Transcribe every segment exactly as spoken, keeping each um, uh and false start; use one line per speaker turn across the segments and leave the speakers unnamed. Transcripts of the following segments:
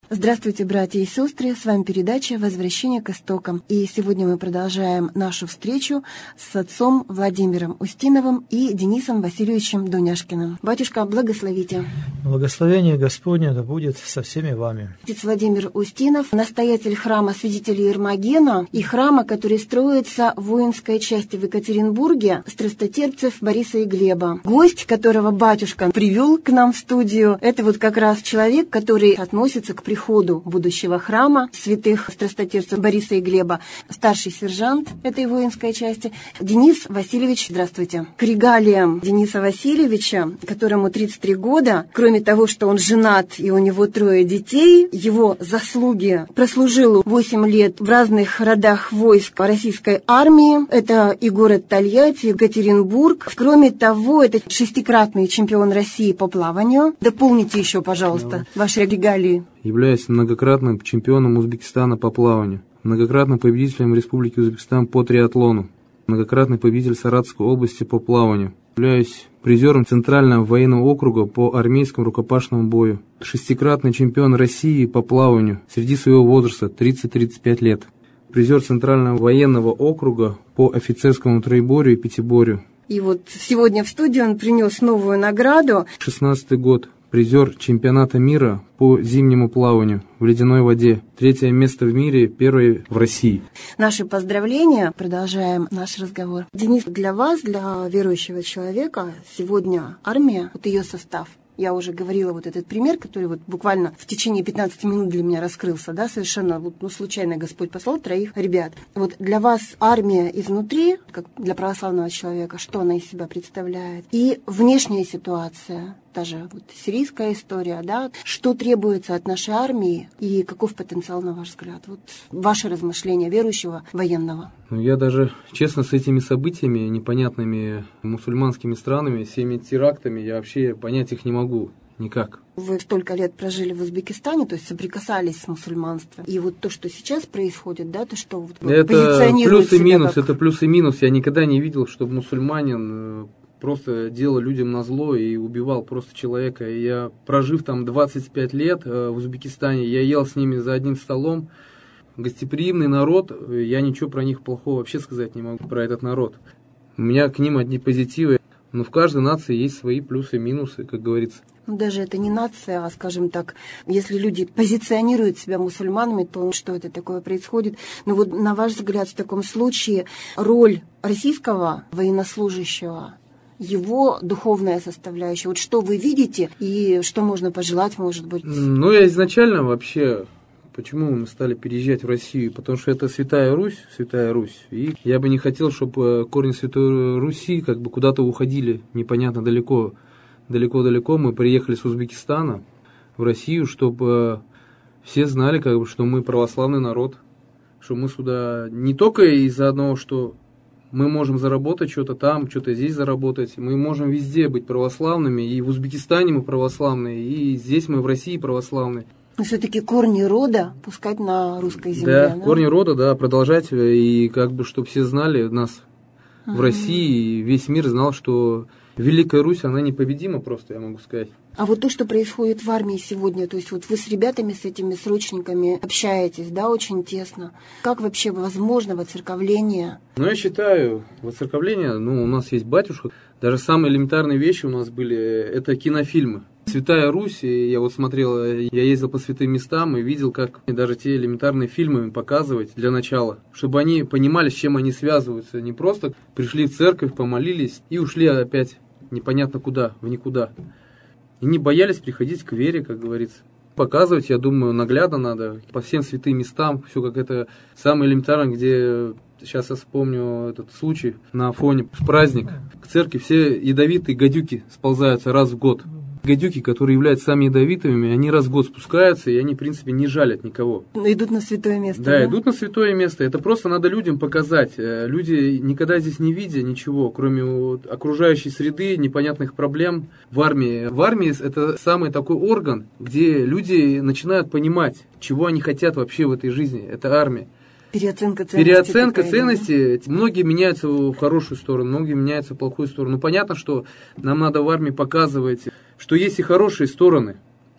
Здравствуйте, братья и сестры, с вами передача «Возвращение к истокам». И сегодня мы продолжаем нашу встречу с отцом Владимиром Устиновым и Денисом Васильевичем Дуняшкиным. Батюшка, благословите.
Благословение Господне да будет со всеми вами.
Отец Владимир Устинов, настоятель храма святителей Ермогена и храма, который строится в воинской части в Екатеринбурге, страстотерпцев Бориса и Глеба. Гость, которого батюшка привел к нам в студию, это вот как раз человек, который относится к приходу ходу будущего храма святых страстотерпцев Бориса и Глеба, старший сержант этой воинской части Денис Васильевич. Здравствуйте. К регалиям Дениса Васильевича, которому тридцать три года, кроме того, что он женат и у него трое детей, его заслуги: прослужил восемь лет в разных родах войск российской армии, это и город Тольятти, Екатеринбург. Кроме того, это шестикратный чемпион России по плаванию. Дополните еще, пожалуйста, ваши регалии.
Являюсь многократным чемпионом Узбекистана по плаванию, многократным победителем Республики Узбекистан по триатлону, многократный победитель Саратовской области по плаванию. Являюсь призером Центрального военного округа по армейскому рукопашному бою, шестикратный чемпион России по плаванию среди своего возраста тридцать-тридцать пять лет, призер Центрального военного округа по офицерскому троеборью и пятиборью.
И вот сегодня в студию он принес новую награду.
шестнадцатый год. Призер чемпионата мира по зимнему плаванию в ледяной воде. Третье место в мире, первое в России.
Наши поздравления. Продолжаем наш разговор. Денис, для вас, для верующего человека, сегодня армия, вот ее состав. Я уже говорила вот этот пример, который вот буквально в течение пятнадцати минут для меня раскрылся, да, совершенно вот, ну, случайно Господь послал троих ребят. Вот для вас армия изнутри, как для православного человека, что она из себя представляет? И внешняя ситуация, та же вот сирийская история, да, что требуется от нашей армии и каков потенциал, на ваш взгляд? Вот ваши размышления верующего военного.
Ну, я даже, честно, с этими событиями, непонятными мусульманскими странами, всеми терактами, я вообще понять их не могу. Никак.
Вы столько лет прожили в Узбекистане, то есть соприкасались с мусульманством. И вот то, что сейчас происходит, да, то, что вот
это
позиционирует
плюс и минус,
как...
это плюс и минус. Я никогда не видел, чтобы мусульманин просто делал людям назло и убивал просто человека. И я, прожив там двадцать пять лет в Узбекистане, я ел с ними за одним столом. Гостеприимный народ, я ничего про них плохого вообще сказать не могу, про этот народ. У меня к ним одни позитивы. Но в каждой нации есть свои плюсы и минусы, как говорится.
Ну, даже это не нация, а, скажем так, если люди позиционируют себя мусульманами, то что это такое происходит? Ну вот, на ваш взгляд, в таком случае роль российского военнослужащего, его духовная составляющая, вот что вы видите и что можно пожелать, может быть?
Ну, я изначально вообще... Почему мы стали переезжать в Россию? Потому что это Святая Русь, Святая Русь. И я бы не хотел, чтобы корни Святой Руси как бы куда-то уходили непонятно далеко. Далеко-далеко мы приехали с Узбекистана в Россию, чтобы все знали, как бы, что мы православный народ. Что мы сюда не только из-за одного, что мы можем заработать что-то там, что-то здесь заработать. Мы можем везде быть православными. И в Узбекистане мы православные, и здесь мы в России православные.
Но все-таки корни рода пускать на русской земле.
Да,
да?
корни рода, да, продолжать, и как бы, чтобы все знали нас uh-huh. в России, и весь мир знал, что Великая Русь, она непобедима просто, я могу сказать.
А вот то, что происходит в армии сегодня, то есть вот вы с ребятами, с этими срочниками общаетесь, да, очень тесно. Как вообще возможно воцерковление?
Ну, я считаю, воцерковление, ну, у нас есть батюшка. Даже самые элементарные вещи у нас были, это кинофильмы. Святая Русь, я вот смотрел, я ездил по святым местам и видел, как даже те элементарные фильмы показывать для начала, чтобы они понимали, с чем они связываются. Не просто пришли в церковь, помолились и ушли опять непонятно куда, в никуда. И не боялись приходить к вере, как говорится. Показывать, я думаю, наглядно надо, по всем святым местам, все как это самое элементарное, где... Сейчас я вспомню этот случай на фоне в праздник. К церкви все ядовитые гадюки сползаются раз в год. Гадюки, которые являются самыми ядовитыми, они раз в год спускаются, и они, в принципе, не жалят никого.
Идут на святое место.
Да, да, идут на святое место. Это просто надо людям показать. Люди, никогда здесь не видя ничего, кроме вот окружающей среды, непонятных проблем в армии. В армии это самый такой орган, где люди начинают понимать, чего они хотят вообще в этой жизни. Это армия.
Переоценка ценностей.
Переоценка
такая,
ценностей. Да? Многие меняются в хорошую сторону, многие меняются в плохую сторону. Ну, понятно, что нам надо в армии показывать, что есть и хорошие стороны.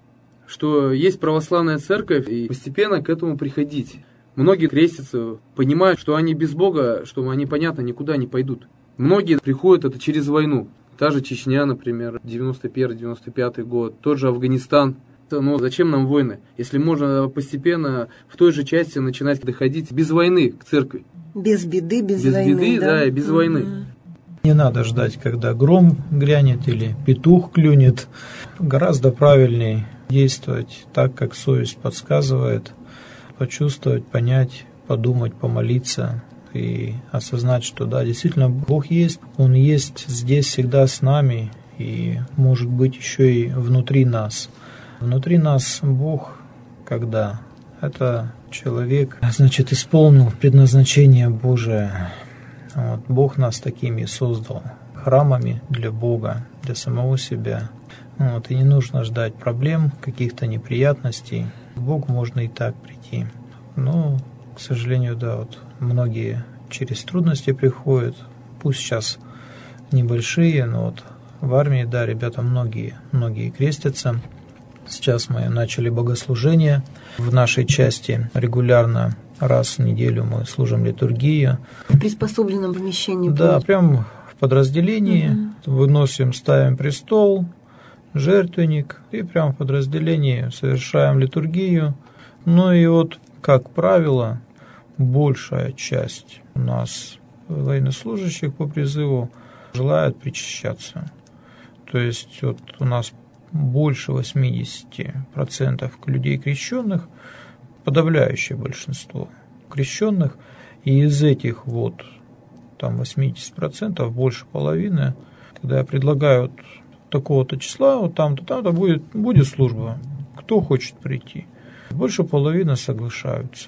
что есть православная церковь, и постепенно к этому приходить. Многие крестятся, понимают, что они без Бога, что они, понятно, никуда не пойдут. Многие приходят это через войну. Та же Чечня, например, девяносто первый — девяносто пятый год, тот же Афганистан. Но зачем нам войны, если можно постепенно в той же части начинать доходить без войны к церкви?
Без беды, без,
без
войны.
Без беды, да, да, и без mm-hmm. войны.
Не надо ждать, когда гром грянет или петух клюнет. Гораздо правильнее действовать так, как совесть подсказывает, почувствовать, понять, подумать, помолиться и осознать, что да, действительно Бог есть, Он есть здесь всегда с нами и может быть еще и внутри нас. Внутри нас Бог, когда это человек, значит, исполнил предназначение Божие. Вот, Бог нас такими создал, храмами для Бога, для самого себя. Вот, и не нужно ждать проблем, каких-то неприятностей. К Богу можно и так прийти. Но, к сожалению, да, вот многие через трудности приходят, пусть сейчас небольшие, но вот в армии, да, ребята многие, многие крестятся. Сейчас мы начали богослужение в нашей части регулярно. Раз в неделю мы служим литургию.
В приспособленном помещении?
Да, будет? Прям в подразделении. Угу. Выносим, ставим престол, жертвенник, и прям в подразделении совершаем литургию. Ну и вот, как правило, большая часть у нас военнослужащих по призыву желают причащаться. То есть вот у нас больше восемьдесят процентов людей крещенных, подавляющее большинство крещенных, и из этих вот там восемьдесят процентов, больше половины, когда я предлагаю вот такого-то числа, вот там-то, там-то будет, будет служба, кто хочет прийти, больше половины соглашаются.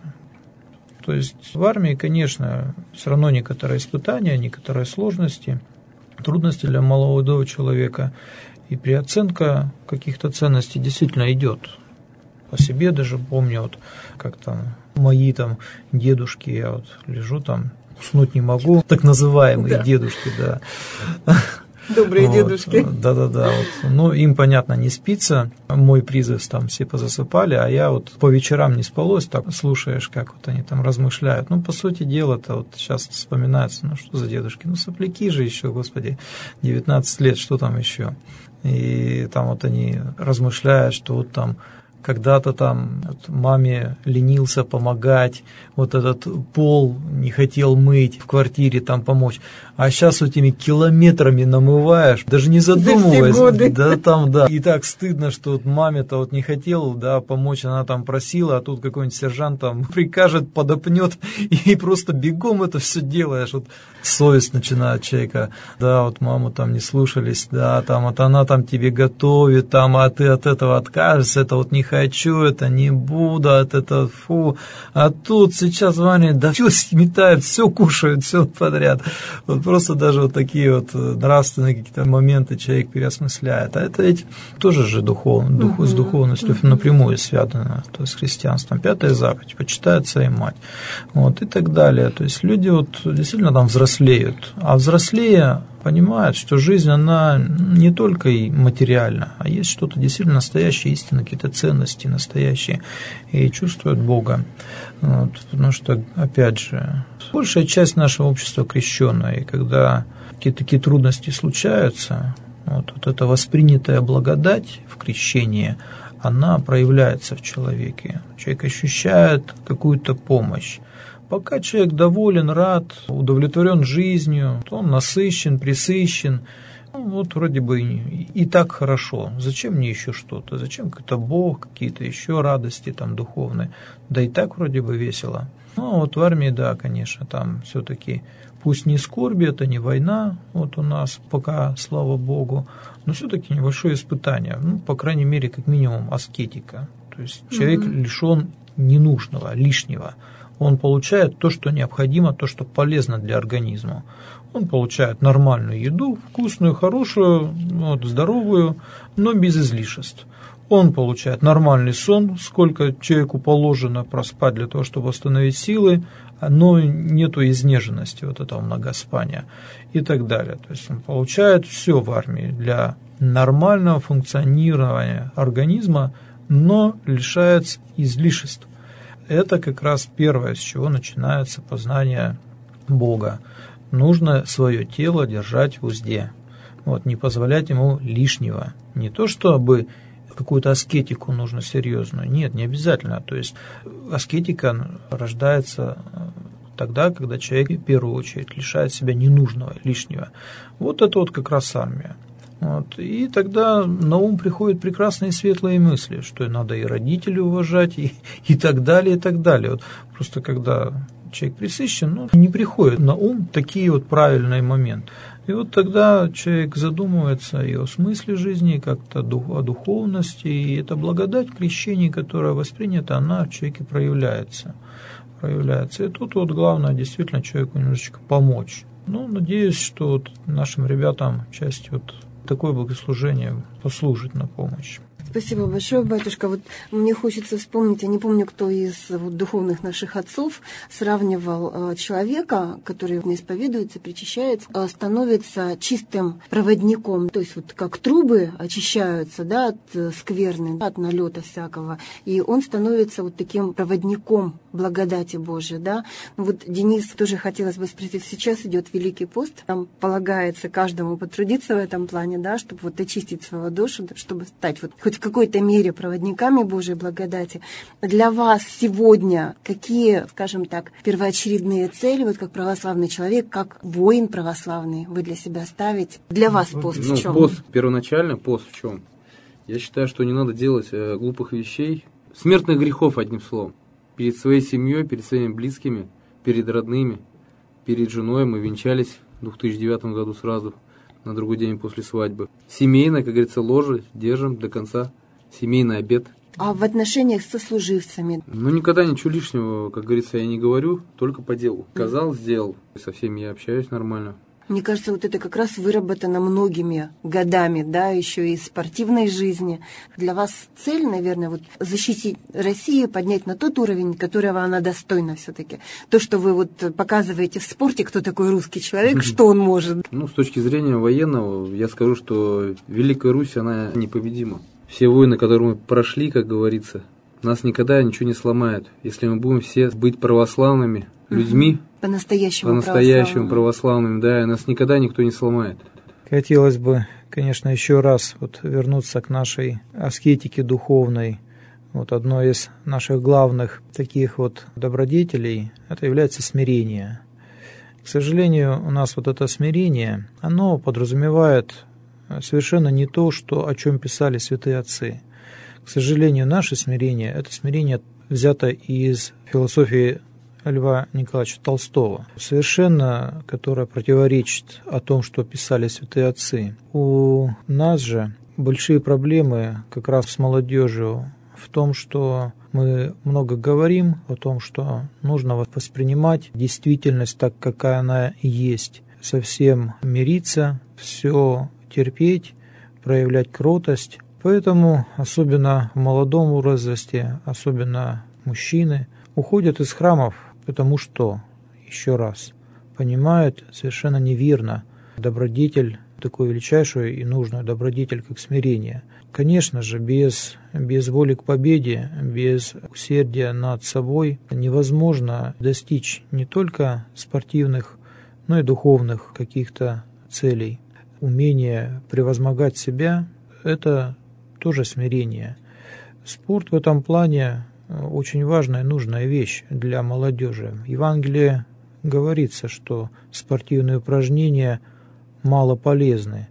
То есть в армии, конечно, все равно некоторые испытания, некоторые сложности, трудности для молодого человека, и переоценка каких-то ценностей действительно идет. По себе даже помню, вот как там мои там дедушки, я вот лежу там, уснуть не могу, так называемые да. дедушки, да.
Добрые
вот,
дедушки.
Да-да-да. Вот. Ну, им, понятно, не спится. Мой призыв там все позасыпали, а я вот по вечерам не спалось, так слушаешь, как вот они там размышляют. Ну, по сути дела-то вот сейчас вспоминается, ну, что за дедушки? Ну, сопляки же еще, господи, девятнадцать лет, что там еще? И там вот они размышляют, что вот там когда-то там вот, маме ленился помогать, вот этот пол не хотел мыть в квартире, там помочь. А сейчас вот этими километрами намываешь, даже не задумываясь. Да, там, да. И так стыдно, что вот маме-то вот не хотела, да, помочь, она там просила, а тут какой-нибудь сержант там прикажет, подопнет, и просто бегом это все делаешь. Вот совесть начинает человека, да, вот маму там не слушались, да, там вот она там тебе готовит, там, а ты от этого откажешься, это вот не хочу, это не буду, от этого фу. А тут сейчас Ваня, да все сметают, все кушают, все подряд. Вот просто даже вот такие вот нравственные какие-то моменты человек переосмысляет. А это ведь тоже же духов, дух, uh-huh. с духовностью uh-huh. напрямую связано, то есть с христианством. Пятая заповедь, почитай отца и мать. Вот, и так далее. То есть люди вот действительно там взрослеют. А взрослея понимают, что жизнь, она не только и материальна, а есть что-то действительно настоящее, истинно, какие-то ценности настоящие, и чувствуют Бога. Вот, потому что, опять же, большая часть нашего общества крещенная, и когда какие-то такие трудности случаются, вот, вот эта воспринятая благодать в крещении, она проявляется в человеке. Человек ощущает какую-то помощь. Пока человек доволен, рад, удовлетворен жизнью, то он насыщен, пресыщен, ну, вот вроде бы и, и так хорошо. Зачем мне еще что-то? Зачем какой-то Бог, какие-то еще радости там духовные? Да и так вроде бы весело. Ну, вот в армии, да, конечно, там все-таки, пусть не скорби, это не война, вот у нас пока, слава Богу, но все-таки небольшое испытание, ну, по крайней мере, как минимум, аскетика. То есть человек mm-hmm. лишен ненужного, лишнего. Он получает то, что необходимо, то, что полезно для организма. Он получает нормальную еду, вкусную, хорошую, вот, здоровую, но без излишеств. Он получает нормальный сон, сколько человеку положено проспать для того, чтобы восстановить силы, но нету изнеженности, вот этого многоспания и так далее. То есть он получает все в армии для нормального функционирования организма, но лишается излишеств. Это как раз первое, с чего начинается познание Бога. Нужно свое тело держать в узде, вот, не позволять ему лишнего. Не то, чтобы какую-то аскетику нужно серьезную, нет, не обязательно. То есть аскетика рождается тогда, когда человек в первую очередь лишает себя ненужного, лишнего. Вот это вот как раз армия. Вот. И тогда на ум приходят прекрасные светлые мысли, что надо и родителей уважать, и, и так далее, и так далее. Вот просто когда человек пресыщен, ну, не приходят на ум такие вот правильные моменты. И вот тогда человек задумывается и о смысле жизни, и как-то о духовности, и эта благодать крещения, которая воспринята, она в человеке проявляется. проявляется. И тут вот главное действительно человеку немножечко помочь. Ну, надеюсь, что вот нашим ребятам часть вот такое богослужение послужит на помощь.
Спасибо большое, батюшка. Вот мне хочется вспомнить, я не помню, кто из вот, духовных наших отцов сравнивал э, человека, который не исповедуется, причащается, э, становится чистым проводником. То есть вот как трубы очищаются, да, от э, скверны, да, от налета всякого. И он становится вот таким проводником благодати Божией, да. Ну, вот Денис тоже хотелось бы спросить, сейчас идет Великий пост, там полагается каждому потрудиться в этом плане, да, чтобы вот очистить свою душу, чтобы стать вот хоть в какой-то мере проводниками Божьей благодати. Для вас сегодня какие, скажем так, первоочередные цели, вот как православный человек, как воин православный, вы для себя ставите? Для вас пост
ну,
в чем?
Пост, первоначально пост в чем? Я считаю, что не надо делать э, глупых вещей, смертных грехов, одним словом. Перед своей семьей, перед своими близкими, перед родными, перед женой мы венчались в две тысячи девятом году сразу, на другой день после свадьбы. Семейно, как говорится, ложе держим до конца. Семейный обет.
А в отношениях со служивцами?
Ну, никогда ничего лишнего, как говорится, я не говорю, только по делу. Сказал, сделал. Со всеми я общаюсь нормально.
Мне кажется, вот это как раз выработано многими годами, да, еще и спортивной жизни. Для вас цель, наверное, вот защитить Россию, поднять на тот уровень, которого она достойна все-таки. То, что вы вот показываете в спорте, кто такой русский человек, что он может.
Ну, с точки зрения военного, я скажу, что Великая Русь, она непобедима. Все войны, которые мы прошли, как говорится, нас никогда ничего не сломает, если мы будем все быть православными людьми,
по-настоящему,
по-настоящему православными, да, и нас никогда никто не сломает.
Хотелось бы, конечно, еще раз вот вернуться к нашей аскетике духовной. Вот одной из наших главных таких вот добродетелей это является смирение. К сожалению, у нас вот это смирение, оно подразумевает совершенно не то, что, о чем писали святые отцы. К сожалению, наше смирение – это смирение взято из философии Льва Николаевича Толстого, совершенно которое противоречит о том, что писали святые отцы. У нас же большие проблемы как раз с молодежью в том, что мы много говорим о том, что нужно воспринимать действительность так, какая она есть, совсем мириться, все терпеть, проявлять кротость. Поэтому, особенно в молодом возрасте, особенно мужчины, уходят из храмов, потому что, еще раз, понимают совершенно неверно добродетель, такую величайшую и нужную добродетель, как смирение. Конечно же, без, без воли к победе, без усердия над собой невозможно достичь не только спортивных, но и духовных каких-то целей. Умение превозмогать себя – это тоже смирение. Спорт в этом плане очень важная и нужная вещь для молодежи. В Евангелии говорится, что спортивные упражнения мало полезны,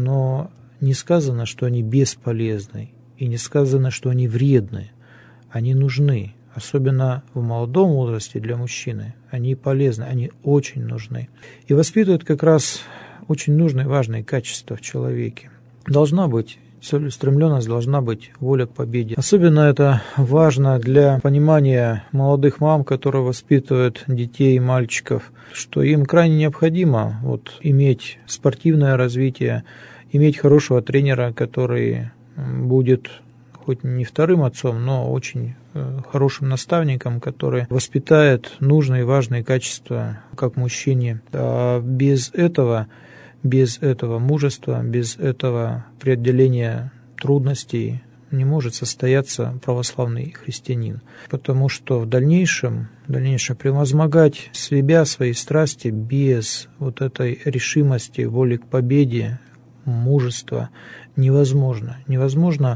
но не сказано, что они бесполезны, и не сказано, что они вредны. Они нужны, особенно в молодом возрасте для мужчины. Они полезны, они очень нужны. И воспитывают как раз очень нужные, важные качества в человеке. Должна быть целеустремленность, должна быть воля к победе. Особенно это важно для понимания молодых мам, которые воспитывают детей и мальчиков, что им крайне необходимо вот, иметь спортивное развитие, иметь хорошего тренера, который будет хоть не вторым отцом, но очень хорошим наставником, который воспитает нужные и важные качества как мужчине. А без этого Без этого мужества, без этого преодоления трудностей не может состояться православный христианин, потому что в дальнейшем, в дальнейшем превозмогать себя, свои страсти без вот этой решимости, воли к победе, мужества невозможно. Невозможно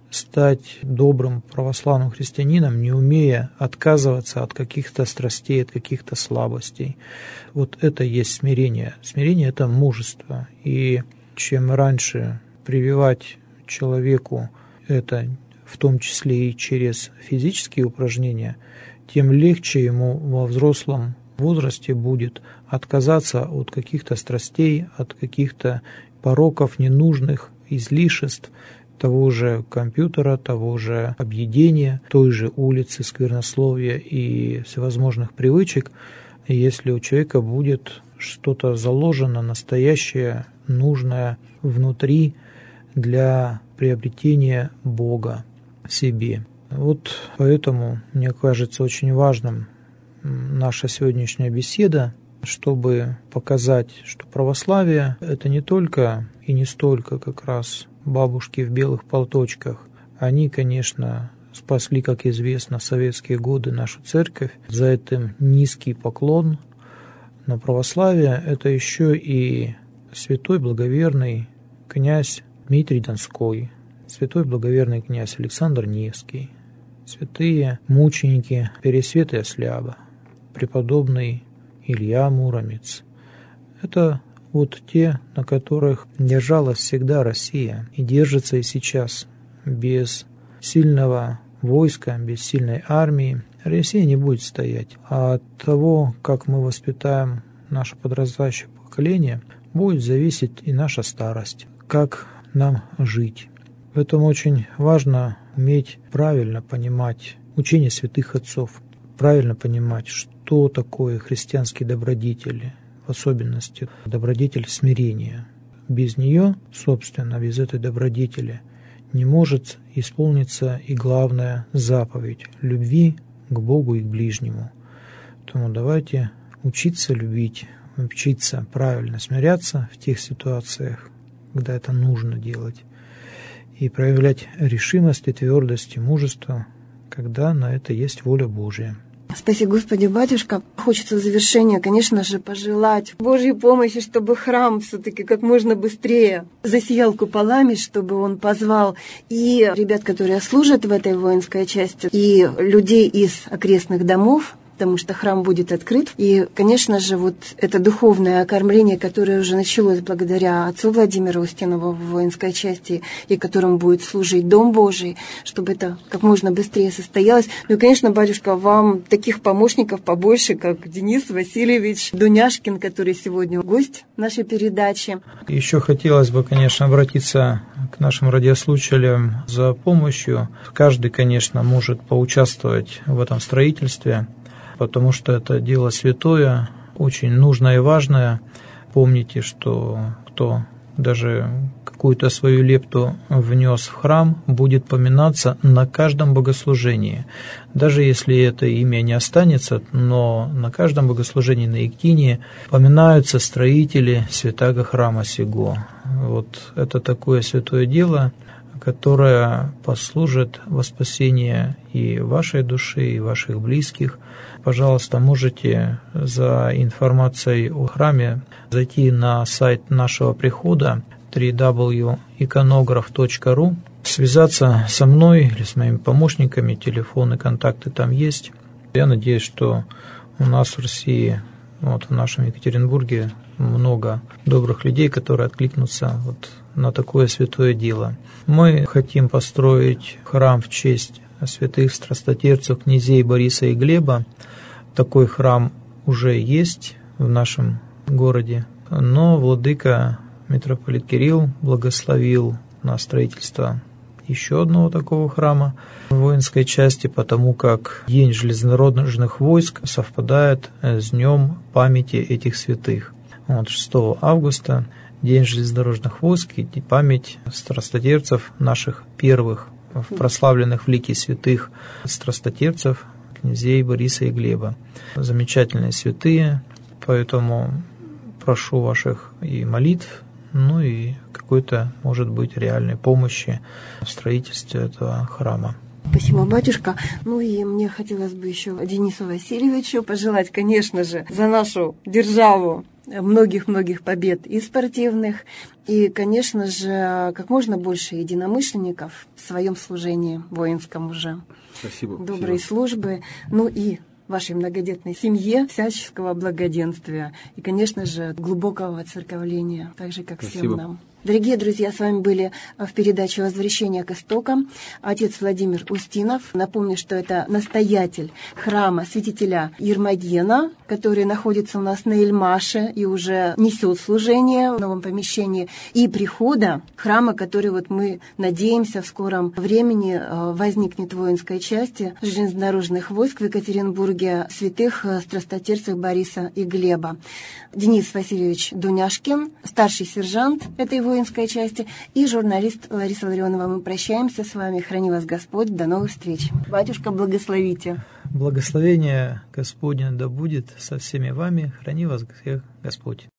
стать добрым православным христианином, не умея отказываться от каких-то страстей, от каких-то слабостей. Вот это есть смирение. Смирение – это мужество. И чем раньше прививать человеку это, в том числе и через физические упражнения, тем легче ему во взрослом возрасте будет отказаться от каких-то страстей, от каких-то пороков ненужных, излишеств, того же компьютера, того же объедения, той же улицы, сквернословия и всевозможных привычек, если у человека будет что-то заложено, настоящее, нужное внутри для приобретения Бога в себе. Вот поэтому мне кажется очень важным наша сегодняшняя беседа, чтобы показать, что православие – это не только и не столько как раз бабушки в белых полточках. Они, конечно, спасли, как известно, в советские годы нашу церковь. За это низкий поклон. Но православие – это еще и святой благоверный князь Дмитрий Донской, святой благоверный князь Александр Невский, святые мученики Пересвет и Осляба, преподобный Илья Муромец. Это вот те, на которых держалась всегда Россия и держится и сейчас. Без сильного войска, без сильной армии Россия не будет стоять. А от того, как мы воспитаем наше подрастающее поколение, будет зависеть и наша старость, как нам жить. Поэтому очень важно уметь правильно понимать учение святых отцов, правильно понимать, что такое христианские добродетели, в особенности добродетель смирения. Без нее, собственно, без этой добродетели не может исполниться и главная заповедь – любви к Богу и к ближнему. Поэтому давайте учиться любить, учиться правильно смиряться в тех ситуациях, когда это нужно делать, и проявлять решимость и твердость и мужество, когда на это есть воля Божия.
Спаси Господи, батюшка. Хочется в завершение, конечно же, пожелать Божьей помощи, чтобы храм все-таки как можно быстрее засиял куполами, чтобы он позвал и ребят, которые служат в этой воинской части, и людей из окрестных домов, потому что храм будет открыт. И, конечно же, вот это духовное окормление, которое уже началось благодаря отцу Владимиру Устинову в воинской части, и которым будет служить Дом Божий, чтобы это как можно быстрее состоялось. Ну и, конечно, батюшка, вам таких помощников побольше, как Денис Васильевич Дуняшкин, который сегодня гость нашей передачи.
Еще хотелось бы, конечно, обратиться к нашим радиослушателям за помощью. Каждый, конечно, может поучаствовать в этом строительстве, потому что это дело святое, очень нужное и важное. Помните, что кто даже какую-то свою лепту внес в храм, будет поминаться на каждом богослужении. Даже если это имя не останется, но на каждом богослужении на Ектине поминаются строители святаго храма сего. Вот это такое святое дело, которое послужит во спасение и вашей души, и ваших близких. Пожалуйста, можете за информацией о храме зайти на сайт нашего прихода дабл ю дабл ю дабл ю точка иконограф точка ру, связаться со мной или с моими помощниками, телефоны, контакты там есть. Я надеюсь, что у нас в России, вот в нашем Екатеринбурге, много добрых людей, которые откликнутся вот на такое святое дело. Мы хотим построить храм в честь святых страстотерпцев князей Бориса и Глеба. Такой храм уже есть в нашем городе, но владыка митрополит Кирилл благословил на строительство еще одного такого храма в воинской части, потому как День железнодорожных войск совпадает с днем памяти этих святых. Вот шестого августа День железнодорожных войск и память страстотерпцев наших первых, прославленных в лике святых страстотерпцев, князей Бориса и Глеба. Замечательные святые, поэтому прошу ваших и молитв ну и какой-то, может быть, реальной помощи в строительстве этого храма.
Спасибо, батюшка. Ну и мне хотелось бы еще Денису Васильевичу пожелать, конечно же, за нашу державу многих-многих побед и спортивных, и, конечно же, как можно больше единомышленников в своем служении воинском уже.
Спасибо.
Доброй
спасибо.
службы. Ну и вашей многодетной семье всяческого благоденствия и, конечно же, глубокого воцерковления, так же, как
Спасибо.
всем нам. Дорогие друзья, с вами были в передаче «Возвращение к истокам» отец Владимир Устинов. Напомню, что это настоятель храма святителя Ермогена, который находится у нас на Эльмаше и уже несет служение в новом помещении, и прихода храма, который вот мы надеемся в скором времени возникнет в воинской части железнодорожных войск в Екатеринбурге святых страстотерцев Бориса и Глеба. Денис Васильевич Дуняшкин, старший сержант этой воинской части, и журналист Лариса Ларионова. Мы прощаемся с вами. Храни вас Господь. До новых встреч. Батюшка, благословите.
Благословение Господне да будет со всеми вами. Храни вас всех Господь.